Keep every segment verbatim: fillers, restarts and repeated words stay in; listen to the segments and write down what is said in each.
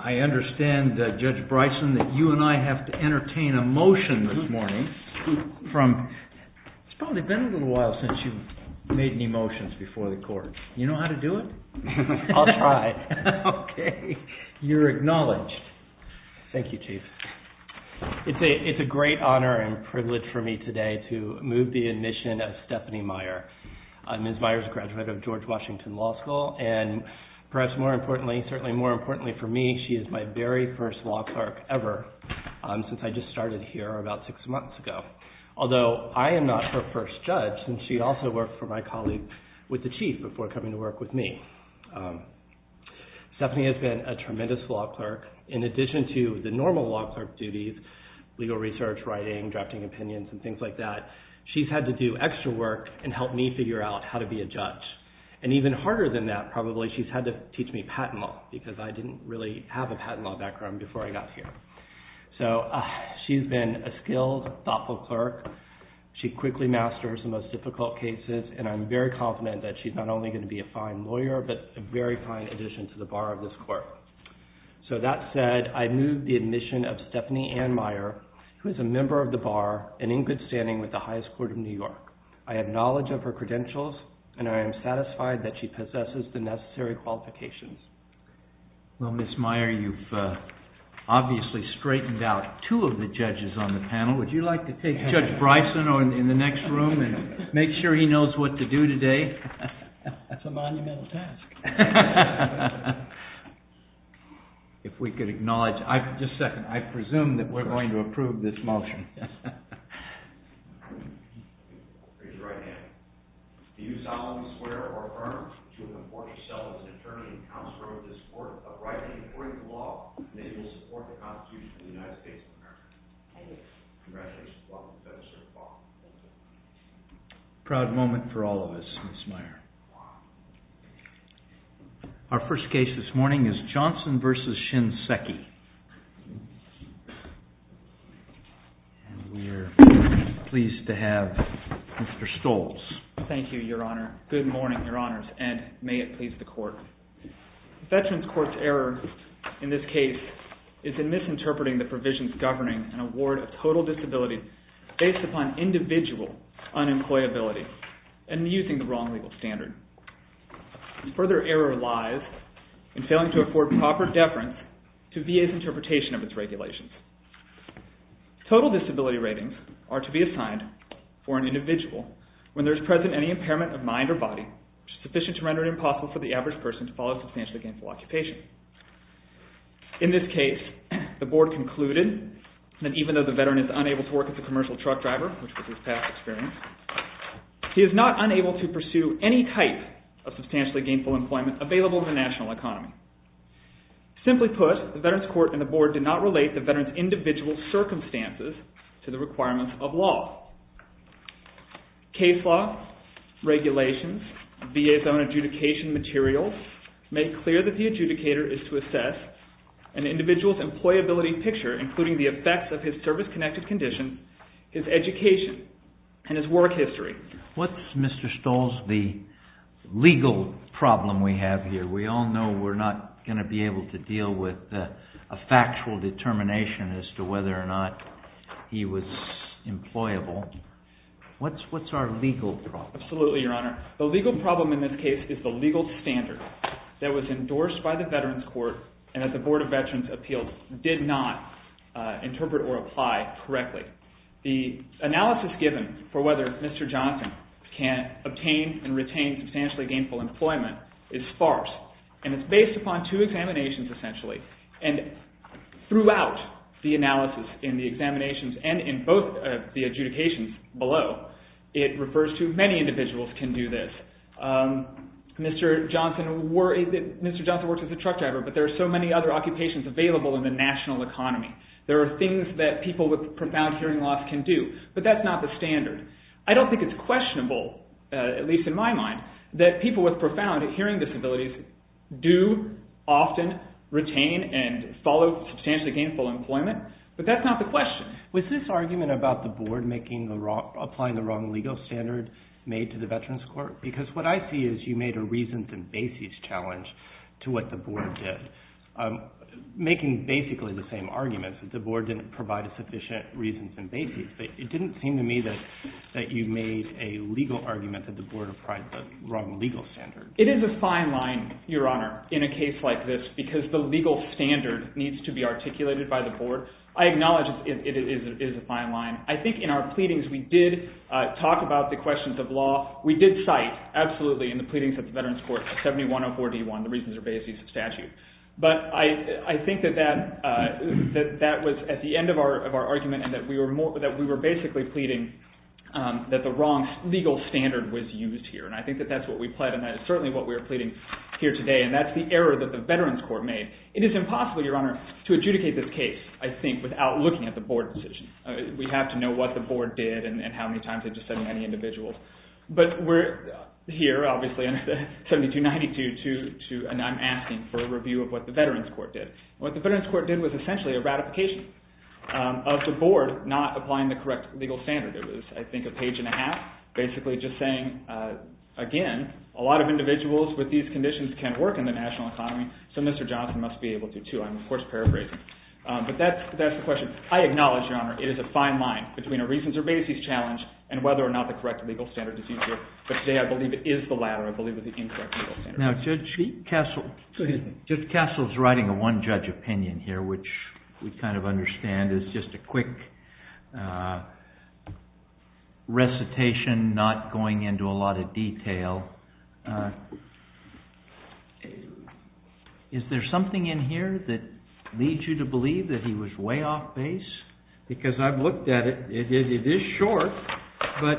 I understand, uh, Judge Bryson, that you and I have to entertain a motion this morning from... It's probably been a little while since you've made any motions before the court. You know how to do it? I'll try. Okay. You're acknowledged. Thank you, Chief. It's a, it's a great honor and privilege for me today to move the admission of Stephanie Meyer. Uh, Miz Meyer is a graduate of George Washington Law School, and perhaps more importantly, certainly more importantly for me, she is my very first law clerk ever um, since I just started here about six months ago. Although I am not her first judge, since she also worked for my colleague with the Chief before coming to work with me. Um, Stephanie has been a tremendous law clerk. In addition to the normal law clerk duties, legal research, writing, drafting opinions, and things like that, she's had to do extra work and help me figure out how to be a judge. And even harder than that, probably, she's had to teach me patent law, because I didn't really have a patent law background before I got here. So uh, she's been a skilled, thoughtful clerk. She quickly masters the most difficult cases, and I'm very confident that she's not only going to be a fine lawyer, but a very fine addition to the bar of this court. So that said, I move the admission of Stephanie Ann Meyer, who is a member of the bar and in good standing with the highest court of New York. I have knowledge of her credentials, and I am satisfied that she possesses the necessary qualifications. Well, Miz Meyer, you've uh, obviously straightened out two of the judges on the panel. Would you like to take Judge Bryson or in, in the next room and make sure he knows what to do today? That's a monumental task. If we could acknowledge, I, just a second, I presume that we're going to approve this motion. Raise your right hand. Do you solemnly swear or affirm that you will comport yourself as an attorney and counselor of this court uprightly and according to law, and that you will support the Constitution of the United States of America? I do. Congratulations. Welcome to the Federal Circuit Law. Thank you. Proud moment for all of us, Miz Meyer. Our first case this morning is Johnson versus Shinseki. And we are pleased to have Mister Stolz. Thank you, Your Honor. Good morning, Your Honors, and may it please the Court. The Veterans Court's error in this case is in misinterpreting the provisions governing an award of total disability based upon individual unemployability and using the wrong legal standard. Further error lies in failing to afford proper deference to V A's interpretation of its regulations. Total disability ratings are to be assigned for an individual when there is present any impairment of mind or body which is sufficient to render it impossible for the average person to follow a substantially gainful occupation. In this case, the Board concluded that even though the veteran is unable to work as a commercial truck driver, which was his past experience, he is not unable to pursue any type of substantially gainful employment available in the national economy. Simply put, the Veterans Court and the Board did not relate the veteran's individual circumstances to the requirements of law. Case law, regulations, V A's own adjudication materials make clear that the adjudicator is to assess an individual's employability picture, including the effects of his service-connected condition, his education, and his work history. What's, Mister Stolz, the legal problem we have here? We all know we're not going to be able to deal with uh, a factual determination as to whether or not he was employable. What's what's our legal problem? Absolutely, Your Honor. The legal problem in this case is the legal standard that was endorsed by the Veterans Court and that the Board of Veterans Appeals did not uh, interpret or apply correctly. The analysis given for whether Mister Johnson can obtain and retain substantially gainful employment is sparse, and it's based upon two examinations essentially, and throughout the analysis in the examinations and in both uh, the adjudications below, it refers to many individuals can do this. Um, Mister Johnson were, Mister Johnson works as a truck driver, but there are so many other occupations available in the national economy. There are things that people with profound hearing loss can do, but that's not the standard. I don't think it's questionable, uh, at least in my mind, that people with profound hearing disabilities do often retain and follow substantially gainful employment, but that's not the question. Was this argument about the Board making the wrong, applying the wrong legal standard made to the Veterans Court? Because what I see is you made a reasons and bases challenge to what the Board did. um, making basically the same arguments, that the board didn't provide a sufficient reasons and bases. But it didn't seem to me that, that you made a legal argument that the board applied the wrong legal standard. It is a fine line, Your Honor, in a case like this, because the legal standard needs to be articulated by the board. I acknowledge it, it, it, is, it is a fine line. I think in our pleadings we did uh, talk about the questions of law. We did cite, absolutely, in the pleadings at the Veterans Court, seventy-one oh four D one, the reasons or bases statute. But I, I think that that, uh, that that was at the end of our of our argument, and that we were more that we were basically pleading um, that the wrong legal standard was used here, and I think that that's what we pled, and that is certainly what we are pleading here today, and that's the error that the Veterans Court made. It is impossible, Your Honor, to adjudicate this case, I think, without looking at the board decision. Uh, we have to know what the board did and, and how many times they just said many individuals. But we're here, obviously, under the seventy-two ninety-two, to, to, and I'm asking for a review of what the Veterans Court did. What the Veterans Court did was essentially a ratification um, of the board not applying the correct legal standard. It was, I think, a page and a half, basically just saying, uh, again, a lot of individuals with these conditions can work in the national economy, so Mister Johnson must be able to, too. I'm, of course, paraphrasing. Um, but that's, that's the question. I acknowledge, Your Honor, it is a fine line between a reasons or bases challenge and whether or not the correct legal standard is used here. But today I believe it is the latter. I believe it's the incorrect legal standard. Now, Judge Castle, Judge Castle's writing a one-judge opinion here, which we kind of understand is just a quick uh, recitation, not going into a lot of detail. Uh, is there something in here that leads you to believe that he was way off base? Because I've looked at it, it, it, it is short, but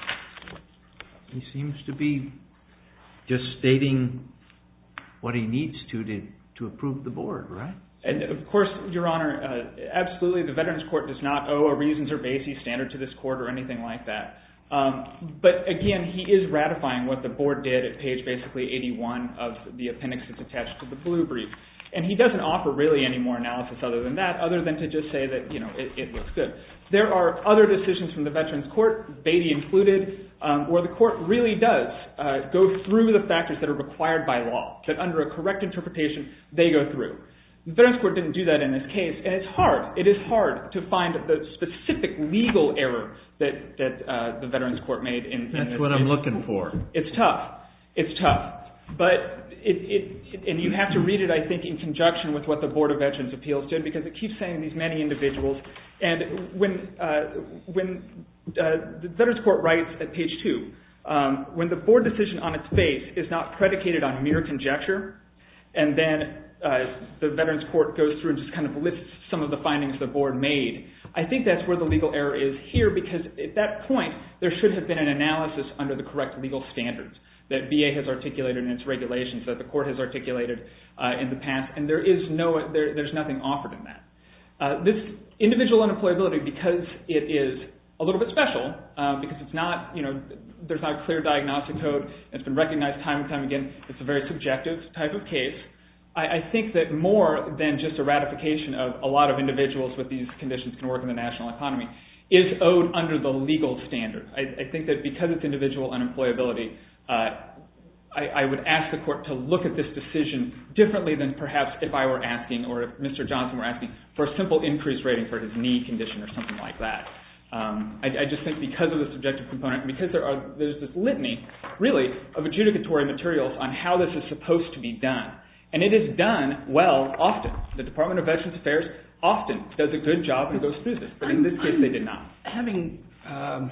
he seems to be just stating what he needs to to, to approve the board, right? And of course, Your Honor, uh, absolutely, the Veterans Court does not owe a reasons or bases standard to this court or anything like that. Um, but again, he is ratifying what the board did at page basically eighty-one of the appendix that's attached to the blue brief. And he doesn't offer really any more analysis other than that, other than to just say that, you know, it, it looks good. There are other decisions from the Veterans Court, Beatty included, um, where the court really does uh, go through the factors that are required by law, that under a correct interpretation, they go through. The Veterans Court didn't do that in this case, and it's hard. It is hard to find the specific legal error that, that uh, the Veterans Court made in, in That's this what case. I'm looking for. It's tough. It's tough. But it, it, it, and you have to read it, I think, in conjunction with what the Board of Veterans Appeals did, because it keeps saying these many individuals. And when uh, when uh, the Veterans Court writes at page two, um, when the board decision on its face is not predicated on mere conjecture, and then uh, the Veterans Court goes through and just kind of lists some of the findings the board made, I think that's where the legal error is here, because at that point, there should have been an analysis under the correct legal standards that V A has articulated in its regulations, that the court has articulated uh, in the past, and there is no, there, there's nothing offered in that. Uh, this individual unemployability, because it is a little bit special, uh, because it's not, you know, there's not a clear diagnostic code, it's been recognized time and time again, it's a very subjective type of case. I, I think that more than just a ratification of a lot of individuals with these conditions can work in the national economy is owed under the legal standard. I, I think that because it's individual unemployability, Uh, I, I would ask the court to look at this decision differently than perhaps if I were asking, or if Mister Johnson were asking, for a simple increased rating for his knee condition or something like that. Um, I, I just think because of the subjective component, because there are there's this litany, really, of adjudicatory materials on how this is supposed to be done. And it is done well often. The Department of Veterans Affairs often does a good job and goes through this, but in this case they did not. Having um,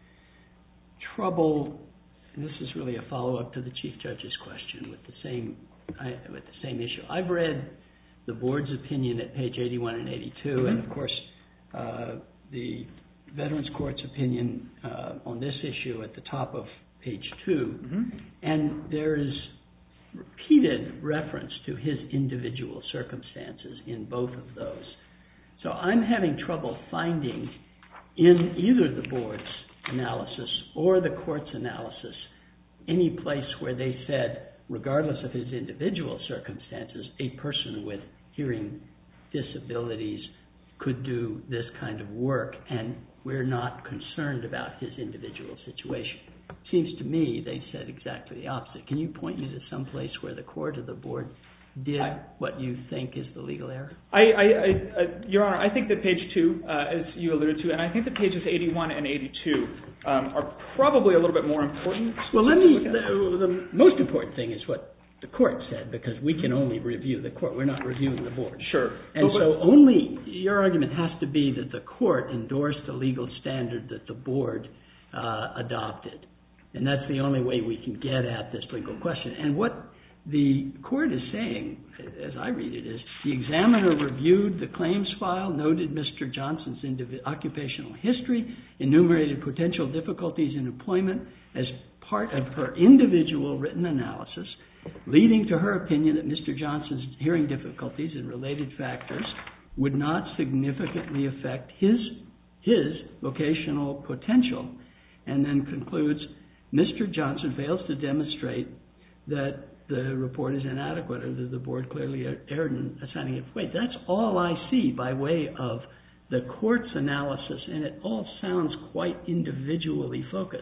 trouble... And this is really a follow-up to the Chief Judge's question with the same I, with the same issue. I've read the board's opinion at page eighty-one and eighty-two, mm-hmm. and of course uh, the Veterans Court's opinion uh, on this issue at the top of page two, mm-hmm. and there is repeated reference to his individual circumstances in both of those. So I'm having trouble finding in either the board's analysis or the court's analysis any place where they said, regardless of his individual circumstances, a person with hearing disabilities could do this kind of work, and we're not concerned about his individual situation. Seems to me they said exactly the opposite. Can you point me to some place where the court or the board did I, what you think is the legal error? I, I, I, uh, Your Honor, I think that page two, uh, as you alluded to, and I think that pages eighty-one and eighty-two um, are probably a little bit more important. Well, let me, the, the most important thing is what the court said, because we can only review the court. We're not reviewing the board. Sure. And but, so only, your argument has to be that the court endorsed the legal standard that the board uh, adopted. And that's the only way we can get at this legal question. And what the court is saying, as I read it, is the examiner reviewed the claims file, noted Mister Johnson's indiv- occupational history, enumerated potential difficulties in employment as part of her individual written analysis, leading to her opinion that Mister Johnson's hearing difficulties and related factors would not significantly affect his, his vocational potential, and then concludes Mister Johnson fails to demonstrate that the report is inadequate or that the board clearly erred in assigning it weight. That's all I see by way of the court's analysis, and it all sounds quite individually focused.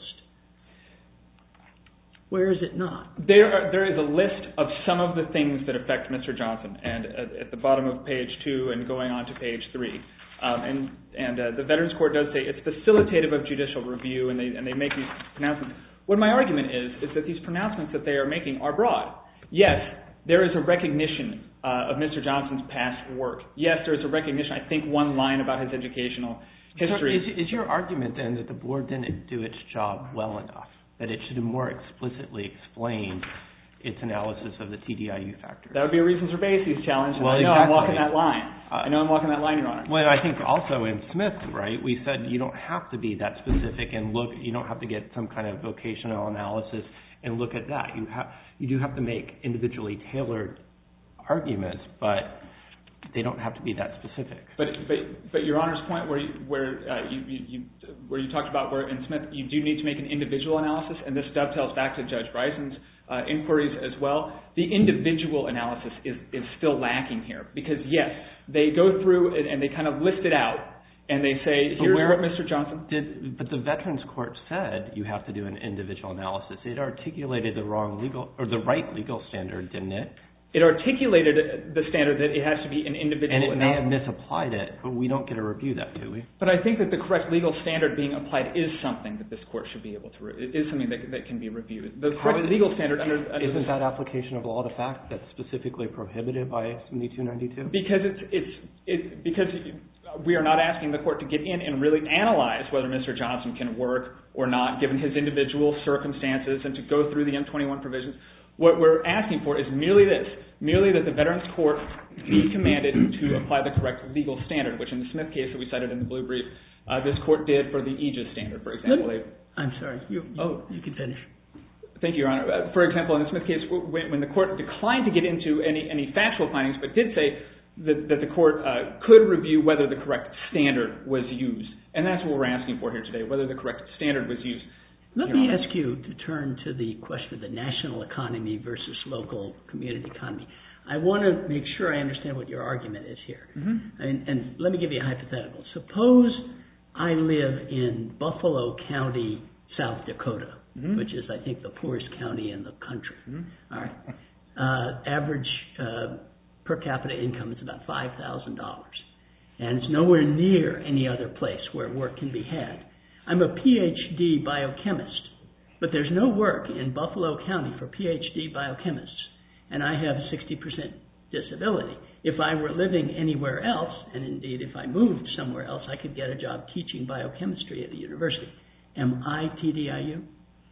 Where is it not? There, are, there is a list of some of the things that affect Mister Johnson, and at, at the bottom of page two and going on to page three. Um, and and uh, the Veterans Court does say it's facilitative of judicial review, and they and they make these pronouncements. What my argument is, is that these pronouncements that they are making are broad. Yes, there is a recognition uh, of Mister Johnson's past work. Yes, there is a recognition, I think one line about his educational history. So is, is your argument then that the board didn't do its job well enough, that it should have more explicitly explained its analysis of the T D I U factors? That would be a reasons or bases challenge, and well, I know exactly. I'm walking that line. Uh, I know I'm walking that line, Your Honor. Well, I think also in Smith, right, we said you don't have to be that specific and look, you don't have to get some kind of vocational analysis and look at that. You have, you do have to make individually tailored arguments, but they don't have to be that specific. But but, but Your Honor's point where you, where uh, you, you, you where you talked about where in Smith you do need to make an individual analysis, and this dovetails back to Judge Bryson's uh, inquiries as well. The individual analysis is, is still lacking here because yes, they go through and, and they kind of list it out. And they say, here's what Mister Johnson did. But the Veterans Court said you have to do an individual analysis. It articulated the wrong legal or the right legal standard, didn't it? It articulated the standard that it has to be an individual analysis. And it may have analysis. misapplied it, but we don't get to review that, do we? But I think that the correct legal standard being applied is something that this court should be able to review. It is something that, that can be reviewed. The correct legal standard under... under Isn't that application of law to fact that's specifically prohibited by seventy-two ninety-two? Because it's it's it, because we are not asking the court to get in and really analyze whether Mister Johnson can work or not, given his individual circumstances, and to go through the M twenty-one provisions. What we're asking for is merely this, merely that the Veterans Court be commanded to apply the correct legal standard, which in the Smith case that we cited in the blue brief, uh, this court did for the Aegis standard, for example. Me, I'm sorry, you, you, oh, you can finish. Thank you, Your Honor. Uh, for example, in the Smith case, when, when the court declined to get into any, any factual findings, but did say that, that the court uh, could review whether the correct standard was used. And that's what we're asking for here today, whether the correct standard was used. Let me ask you to turn to the question of the national economy versus local community economy. I want to make sure I understand what your argument is here. Mm-hmm. And, and let me give you a hypothetical. Suppose I live in Buffalo County, South Dakota, mm-hmm. which is, I think, the poorest county in the country. Mm-hmm. All right. Uh, average uh, per capita income is about five thousand dollars. And it's nowhere near any other place where work can be had. I'm a P H D biochemist, but there's no work in Buffalo County for P H D biochemists, and I have sixty percent disability. If I were living anywhere else, and indeed if I moved somewhere else, I could get a job teaching biochemistry at the university. Am I T D I U?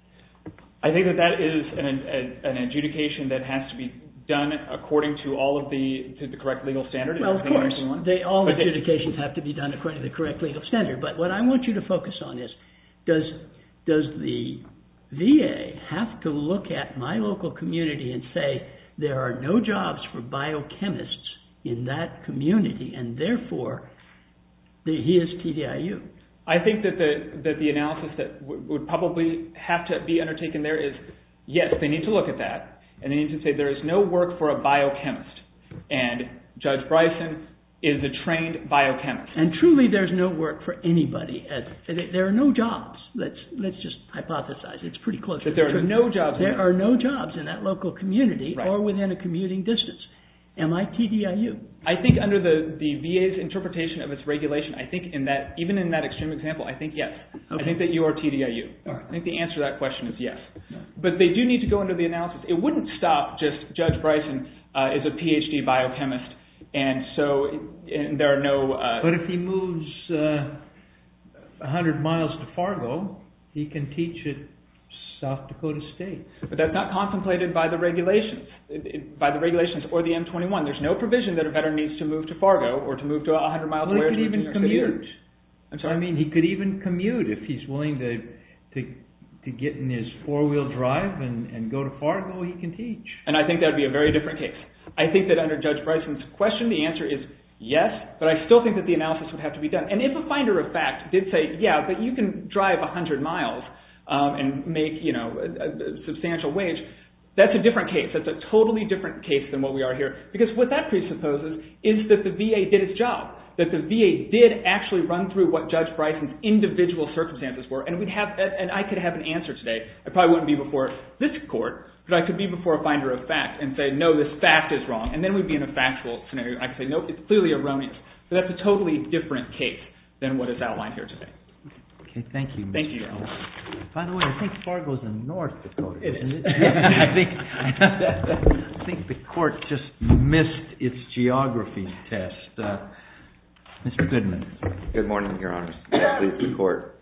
I think that that is an, an, an adjudication that has to be done according to all of the to the correct legal standard. Well, of course, they, all but adjudications they, have to be done according to the correct legal standard. But what I want you to focus on is, does does the V A have to look at my local community and say there are no jobs for biochemists in that community, and therefore the, he is T D I U? I think that the that the analysis that w- would probably have to be undertaken there is, yes, they need to look at that. And they need to say there is no work for a biochemist. And Judge Bryson is a trained biochemist. And truly there's no work for anybody. There are no jobs. Let's let's just hypothesize. It's pretty close. That there are no jobs. There are no jobs in that local community right. or within a commuting distance. Am I T D I U? I think under the, the V A's interpretation of its regulation, I think in that, even in that extreme example, I think yes. Okay. I think that you are T D I U. All right. I think the answer to that question is yes. No. But they do need to go into the analysis. It wouldn't stop just Judge Bryson uh, is a P H D biochemist, and so and there are no... Uh, but if he moves uh, one hundred miles to Fargo, he can teach at South Dakota State. But that's not contemplated by the regulations, it, it, by the regulations or the M twenty-one. There's no provision that a veteran needs to move to Fargo or to move to one hundred miles well, away. He could even commute. I'm sorry? I mean, he could even commute if he's willing to to to get in his four-wheel drive and, and go to Fargo, he can teach. And I think that would be a very different case. I think that under Judge Bryson's question, the answer is yes, but I still think that the analysis would have to be done. And if a finder of fact did say, yeah, but you can drive one hundred miles um, and make, you know, a, a substantial wage, that's a different case. That's a totally different case than what we are here. Because what that presupposes is that the V A did its job, that the V A did actually run through what Judge Bryson's individual circumstances were, and we'd have, and I could have an answer today. I probably wouldn't be before this court, but I could be before a finder of fact and say, no, this fact is wrong, and then we'd be in a factual scenario. I could say, no, it's clearly erroneous. But that's a totally different case than what is outlined here today. Okay, thank you. Thank you, Your Honor. By the way, I think Fargo's in North Dakota, it isn't is. it? I think I think the court just missed its geography test. Uh, Mister Goodman. Good morning, Your Honor. Please, the court.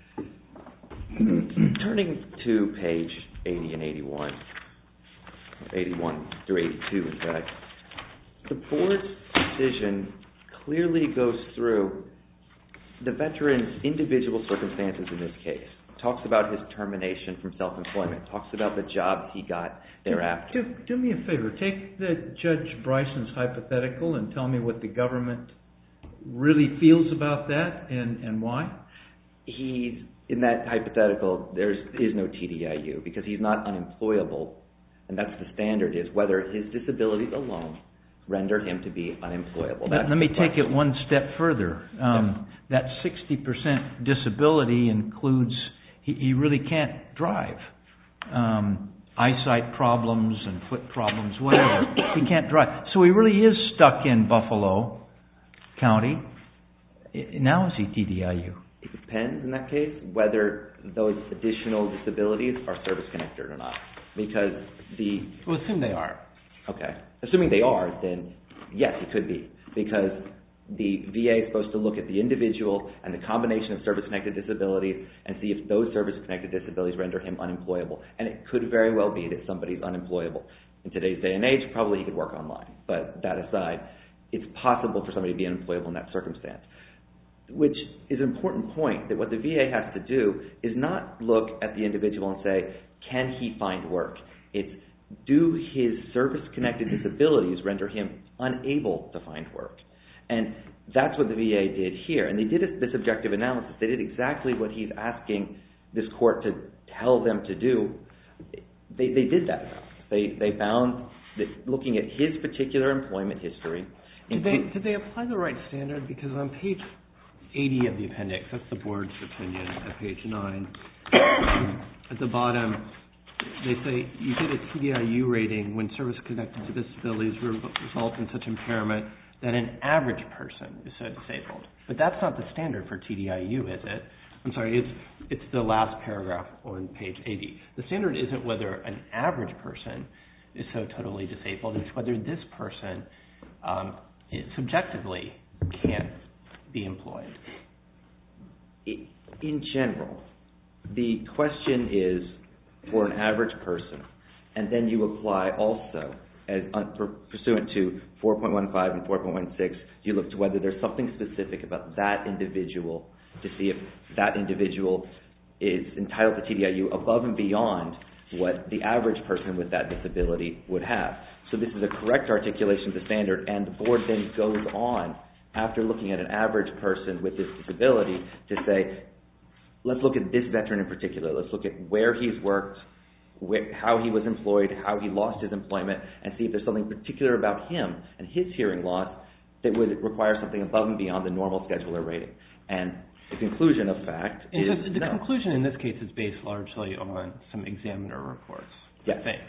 Turning to page eighty and eighty-one, eighty-one through eighty-two, in fact, the board's decision clearly goes through the veteran's individual circumstances in this case. Talks about his termination from self-employment. Talks about the jobs he got thereafter. Do, do me a favor. Take the Judge Bryson's hypothetical and tell me what the government really feels about that and, and why. He's, in that hypothetical, there is no T D I U because he's not unemployable, and that's the standard, is whether his disabilities alone render him to be unemployable. Let, let me take it one step further. Um, yes. That sixty percent disability includes he, he really can't drive. Um, eyesight problems and foot problems, whatever. He can't drive. So he really is stuck in Buffalo County. Now is he T D I U? It depends in that case whether those additional disabilities are service-connected or not. Because the... Well, assume they are. Okay. Assuming they are, then yes, it could be. Because the V A is supposed to look at the individual and the combination of service-connected disabilities and see if those service-connected disabilities render him unemployable. And it could very well be that somebody's unemployable. In today's day and age, probably he could work online. But that aside, it's possible for somebody to be unemployable in that circumstance. Which is an important point, that what the V A has to do is not look at the individual and say, can he find work? It's, do his service-connected disabilities render him unable to find work? And that's what the V A did here. And they did this objective analysis. They did exactly what he's asking this court to tell them to do. They, they did that. They, they found that looking at his particular employment history... Did they, did they apply the right standard? Because on page eighty of the appendix, that's the board's opinion at page nine, um, at the bottom, they say you get a T D I U rating when service-connected disabilities result in such impairment that an average person is so disabled. But that's not the standard for T D I U, is it? I'm sorry, it's it's the last paragraph on page eighty. The standard isn't whether an average person is so totally disabled, it's whether this person um, is subjectively can't be employed. In general, the question is for an average person, and then you apply also, as pursuant to four point one five and four point one six, you look to whether there's something specific about that individual to see if that individual is entitled to T D I U above and beyond what the average person with that disability would have. So this is a correct articulation of the standard, and the board then goes on, after looking at an average person with this disability, to say, let's look at this veteran in particular. Let's look at where he's worked, where, how he was employed, how he lost his employment, and see if there's something particular about him and his hearing loss that would require something above and beyond the normal scheduler rating. And the conclusion of fact is the, the no. conclusion in this case is based largely on some examiner reports, yes. I think.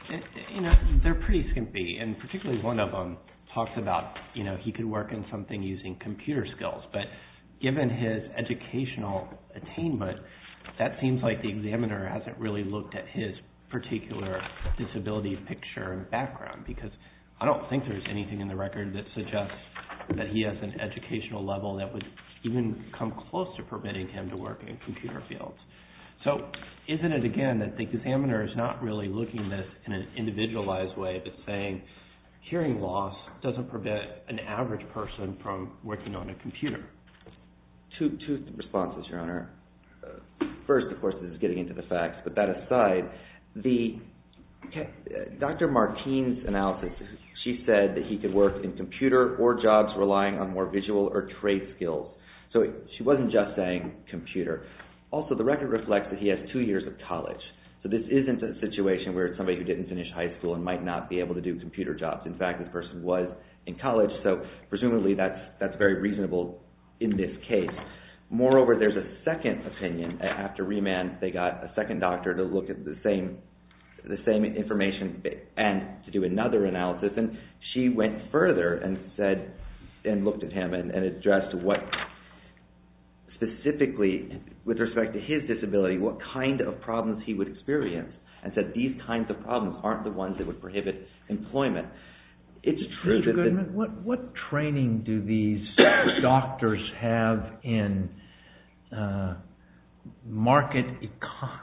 You know, they're pretty skimpy, and particularly one of them talks about, you know, he could work in something using computer skills, but given his educational attainment, that seems like the examiner hasn't really looked at his particular disability picture and background, because I don't think there's anything in the record that suggests that he has an educational level that would even come close to permitting him to work in computer fields. So isn't it, again, that the examiner is not really looking at this in an individualized way, but saying hearing loss doesn't prevent an average person from working on a computer? Two, two responses, Your Honor. Uh, first, of course, this is getting into the facts, but that aside, the uh, Doctor Martine's analysis, she said that he could work in computer or jobs relying on more visual or trade skills. So she wasn't just saying computer. Also, the record reflects that he has two years of college. So this isn't a situation where it's somebody who didn't finish high school and might not be able to do computer jobs. In fact, this person was in college, so presumably that's that's very reasonable in this case. Moreover, there's a second opinion. After remand, they got a second doctor to look at the same the same information and to do another analysis, and she went further and said and looked at him and, and addressed what specifically, with respect to his disability, what kind of problems he would experience, and said these kinds of problems aren't the ones that would prohibit employment. It's true Mister that... Goodman, the, what, what training do these doctors have in uh, market eco-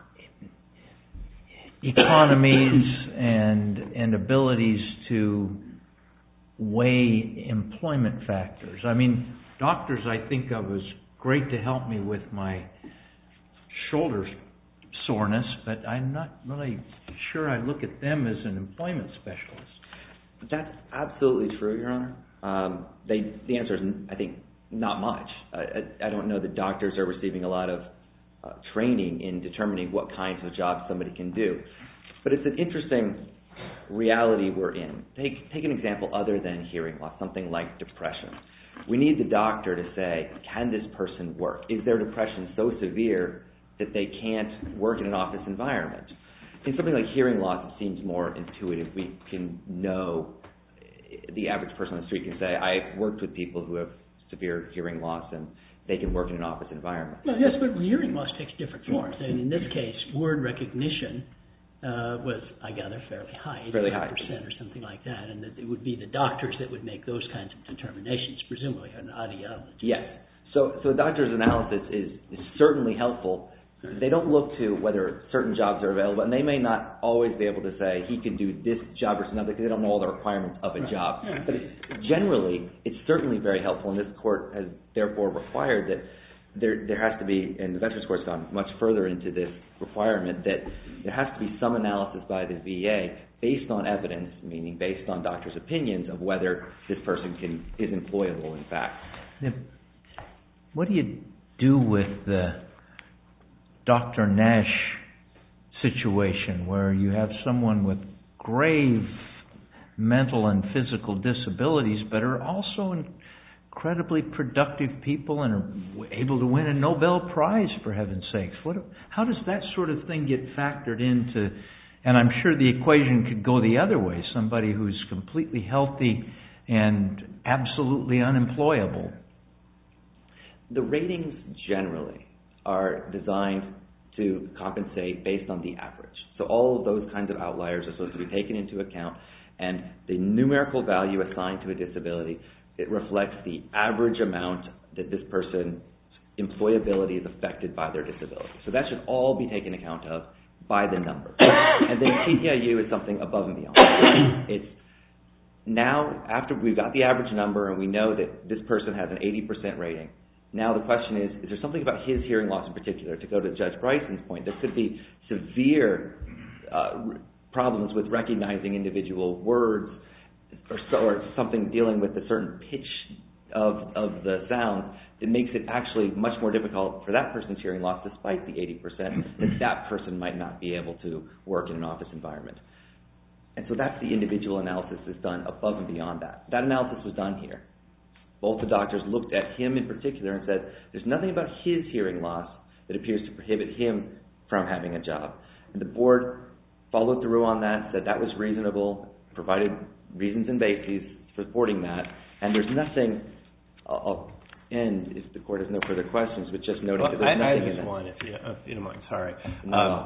economies and, and abilities to weigh employment factors? I mean, doctors I think of as great to help me with my shoulder soreness, but I'm not really sure I look at them as an employment specialist. That's absolutely true, Your Honor. Um, they, the answer is, I think, not much. I, I don't know that doctors are receiving a lot of uh, training in determining what kinds of jobs somebody can do. But it's an interesting reality we're in. Take, take an example other than hearing loss, something like depression. We need the doctor to say, can this person work? Is their depression so severe that they can't work in an office environment? In something like hearing loss, it seems more intuitive. We can know, the average person on the street can say, I've worked with people who have severe hearing loss and they can work in an office environment. Well, yes, but hearing loss takes different forms. And in this case, word recognition uh, was, I gather, fairly high, eighty-five percent or something like that, and that it would be the doctors that would make those kinds of determinations, presumably an audiologist. Yes. So, so the doctor's analysis is, is certainly helpful. They don't look to whether certain jobs are available, and they may not always be able to say he can do this job versus another because they don't know all the requirements of a Right. job. Yeah. But it's, generally, it's certainly very helpful, and this court has therefore required that there there has to be, and the Veterans Court's gone much further into this requirement, that there has to be some analysis by the V A based on evidence, meaning based on doctors' opinions of whether this person can is employable in fact. Now, what do you do with the Doctor Nash situation where you have someone with grave mental and physical disabilities but are also incredibly productive people and are able to win a Nobel Prize, for heaven's sakes? What, how does that sort of thing get factored into, and I'm sure the equation could go the other way, somebody who's completely healthy and absolutely unemployable? The ratings generally are designed to compensate based on the average. So all of those kinds of outliers are supposed to be taken into account, and the numerical value assigned to a disability, it reflects the average amount that this person's employability is affected by their disability. So that should all be taken account of by the number. And then T D I U is something above and beyond. It's now, after we've got the average number and we know that this person has an eighty percent rating, now the question is, is there something about his hearing loss in particular? To go to Judge Bryson's point, there could be severe uh, problems with recognizing individual words or, so, or something dealing with a certain pitch of, of the sound that makes it actually much more difficult for that person's hearing loss, despite the eighty percent, that that person might not be able to work in an office environment. And so that's the individual analysis that's done above and beyond that. That analysis was done here. Both the doctors looked at him in particular and said, there's nothing about his hearing loss that appears to prohibit him from having a job. And the board followed through on that, said that was reasonable, provided reasons and bases supporting that, and there's nothing, I'll end if the court has no further questions, but just noting well, that there's I, nothing I in just that. one, if you, if you don't mind, sorry. No. Um,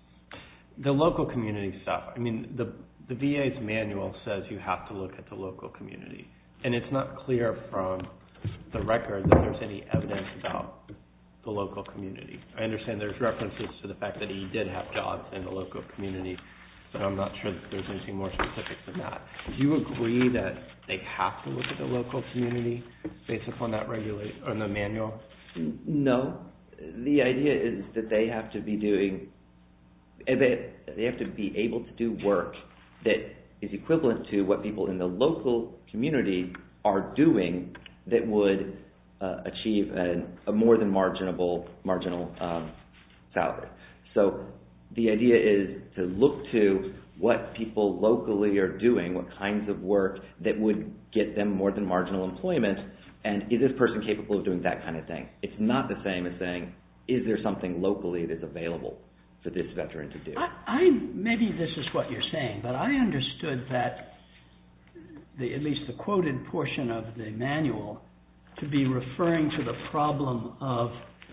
the local community stuff, I mean, the, the V A's manual says you have to look at the local community, and it's not clear from the record that there's any evidence about the local community. I understand there's references to the fact that he did have jobs in the local community, but I'm not sure that there's anything more specific than that. Do you agree that they have to look at the local community based upon that regulate or the manual? No. The idea is that they have to be doing, they, they have to be able to do work that is equivalent to what people in the local community are doing that would uh, achieve a, a more than marginal, marginal um, salary. So the idea is to look to what people locally are doing, what kinds of work that would get them more than marginal employment, and is this person capable of doing that kind of thing? It's not the same as saying, is there something locally that's available for this veteran to do? I, I maybe this is what you're saying, but I understood that the, at least the quoted portion of the manual to be referring to the problem of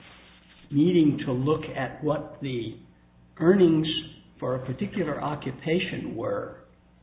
needing to look at what the earnings for a particular occupation were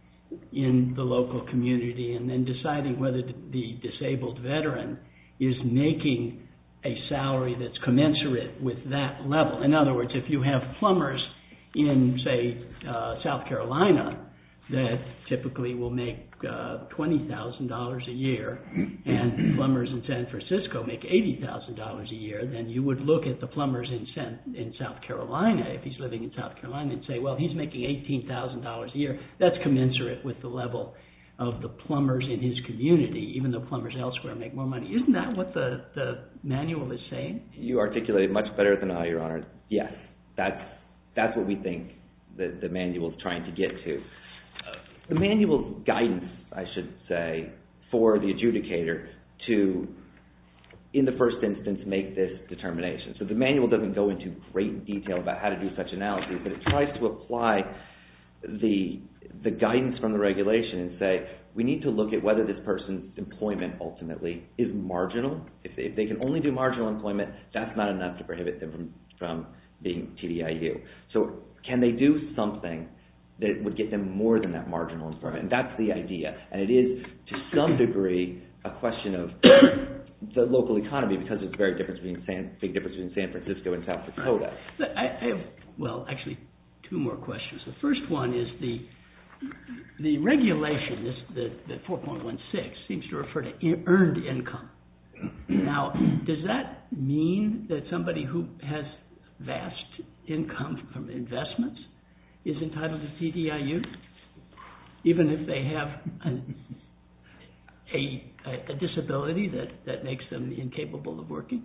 in the local community, and then deciding whether the disabled veteran is making a salary that's commensurate with that level. In other words, if you have plumbers in, say, uh, South Carolina that typically will make uh, twenty thousand dollars a year, and plumbers in San Francisco make eighty thousand dollars a year, then you would look at the plumbers in San, in South Carolina, if he's living in South Carolina, and say, well, he's making eighteen thousand dollars a year. That's commensurate with the level of the plumbers in his community, even though plumbers elsewhere make more money. Isn't that what the, the manual is saying? You articulate it much better than I, Your Honor. Yes, that's, that's what we think the, the manual is trying to get to. The manual's guidance, I should say, for the adjudicator to, in the first instance, make this determination. So the manual doesn't go into great detail about how to do such analyses, but it tries to apply the, the guidance from the regulation and say, we need to look at whether this person's employment ultimately is marginal. If they, if they can only do marginal employment, that's not enough to prohibit them from, from being T D I U. So can they do something that would get them more than that marginal employment? And that's the idea. And it is, to some degree, a question of the local economy, because there's a very difference between San, big difference between San Francisco and South Dakota. I, I have, well, actually, two more questions. The first one is the the regulation, this, the, the four point one six, seems to refer to earned income. Now, does that mean that somebody who has vast income from investments is entitled to T D I U, even if they have a, a, a disability that, that makes them incapable of working?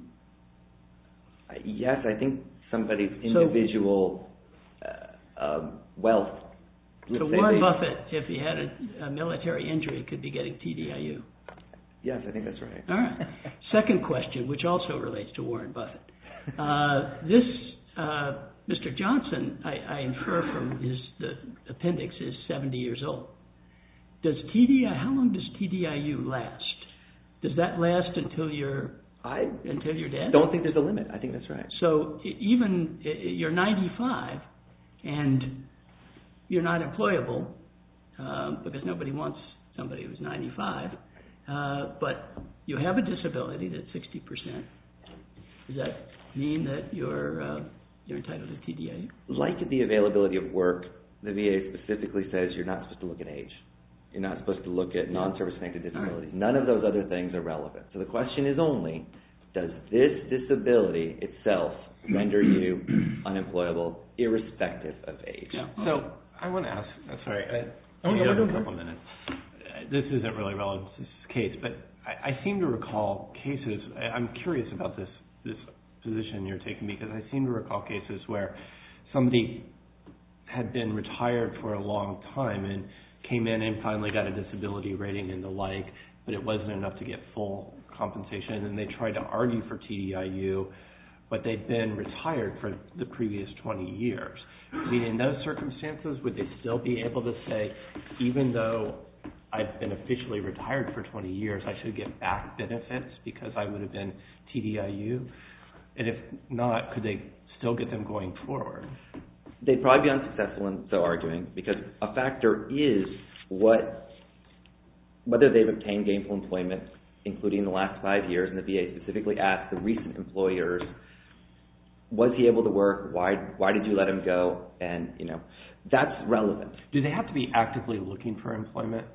Uh, yes, I think somebody's individual so, uh, um, wealth. So Warren they, Buffett, if he had a, a military injury, could be getting T D I U. Yes, I think that's right. All right. Second question, which also relates to Warren Buffett. Uh, this... Uh, Mister Johnson, I, I infer from his the appendix, is seventy years old. Does T D I, how long does T D I U last? Does that last until you're I until you're dead? Don't think there's a limit. I think that's right. So even you're ninety-five and you're not employable um, because nobody wants somebody who's ninety-five, uh, but you have a disability that's sixty percent. Does that mean that you're uh, you're entitled to T D I U? Like the availability of work, the V A specifically says you're not supposed to look at age. You're not supposed to look at non-service connected disabilities. Right. None of those other things are relevant. So the question is only, does this disability itself render you unemployable irrespective of age? Yeah. So I want to ask, I'm sorry, I, oh, no, have a couple here. minutes. This isn't really relevant to this case, but I, I seem to recall cases, I'm curious about this this position you're taking, because I seem to recall cases where somebody had been retired for a long time and came in and finally got a disability rating and the like, but it wasn't enough to get full compensation, and they tried to argue for T D I U, but they've been retired for the previous twenty years. I mean, in those circumstances, would they still be able to say, even though I've been officially retired for twenty years, I should get back benefits because I would have been T D I U? And if not, could they still get them going forward? They'd probably be unsuccessful in so arguing, because a factor is what whether they've obtained gainful employment, including in the last five years, and the V A specifically asked the recent employers, was he able to work? Why why did you let him go? And, you know, that's relevant. Do they have to be actively looking for employment?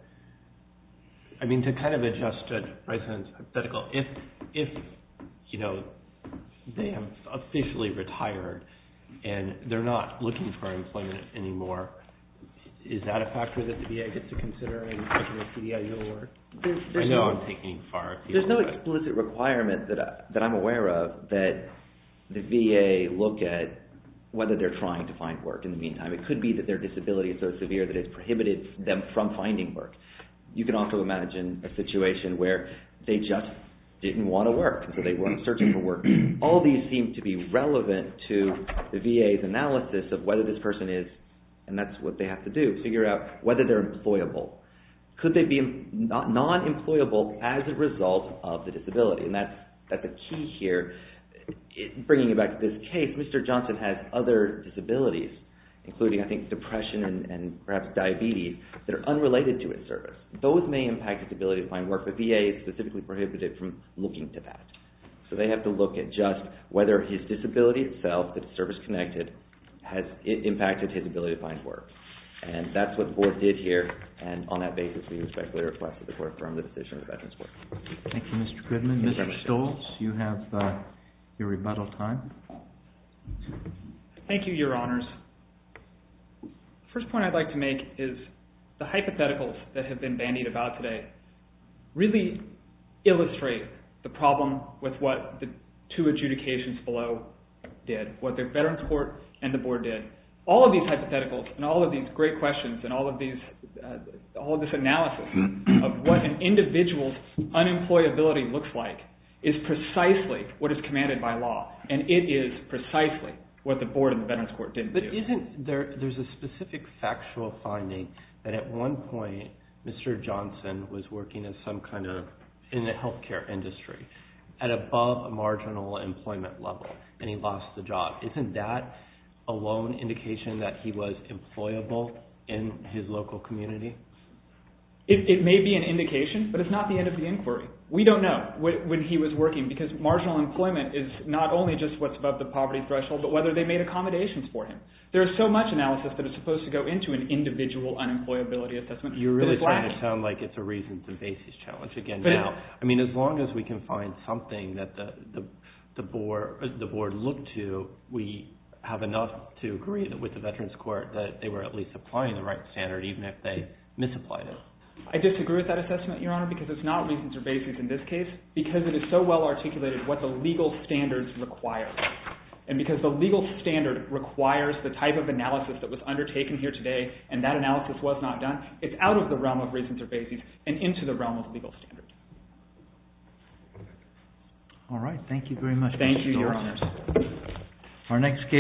I mean, to kind of adjust Judge Bryson's hypothetical, if, if you know, they have officially retired and they're not looking for employment anymore, is that a factor that the V A gets to consider in making a T D I U award? There's, there's I know no, I'm taking far. There's no but explicit requirement that, I, that I'm aware of that the V A look at whether they're trying to find work in the meantime. It could be that their disability is so severe that it's prohibited them from finding work. You can also imagine a situation where they just didn't want to work, and so they weren't searching for work. All these seem to be relevant to the V A's analysis of whether this person is, and that's what they have to do, figure out whether they're employable. Could they be non-employable as a result of the disability? And that's, that's a key here. It, bringing it back to this case, Mister Johnson has other disabilities, including, I think, depression and, and perhaps diabetes, that are unrelated to his service. Those may impact his ability to find work, but V A is specifically prohibited from looking to that. So they have to look at just whether his disability itself, that's service-connected, has it impacted his ability to find work. And that's what the board did here, and on that basis, we respectfully request that the court affirm the decision of the Veterans Court. Thank you, Mister Goodman. Thank you Mister Stoltz, you have uh, your rebuttal time. Thank you, Your Honors. First point I'd like to make is the hypotheticals that have been bandied about today really illustrate the problem with what the two adjudications below did, what the Veterans Court and the board did. All of these hypotheticals and all of these great questions and all of these, uh, all of this analysis of what an individual's unemployability looks like is precisely what is commanded by law, and it is precisely what the board and the Veterans Court didn't but do. But isn't there, there's a specific factual finding that at one point Mister Johnson was working as some kind of, in the healthcare industry, at above a marginal employment level, and he lost the job. Isn't that alone indication that he was employable in his local community? It, it may be an indication, but it's not the end of the inquiry. We don't know when he was working, because marginal employment is not only just what's above the poverty threshold, but whether they made accommodations for him. There is so much analysis that is supposed to go into an individual unemployability assessment. You're really trying lacking. to sound like it's a reasons and basis challenge again but now. I mean, as long as we can find something that the, the, the, board, the board looked to, we have enough to agree that with the Veterans Court that they were at least applying the right standard, even if they misapplied it. I disagree with that assessment, Your Honor, because it's not reasons or bases in this case, because it is so well articulated what the legal standards require. And because the legal standard requires the type of analysis that was undertaken here today, and that analysis was not done, it's out of the realm of reasons or bases and into the realm of legal standard. All right. Thank you very much, Thank Mister you, Your Stoltz. Honors. Our next case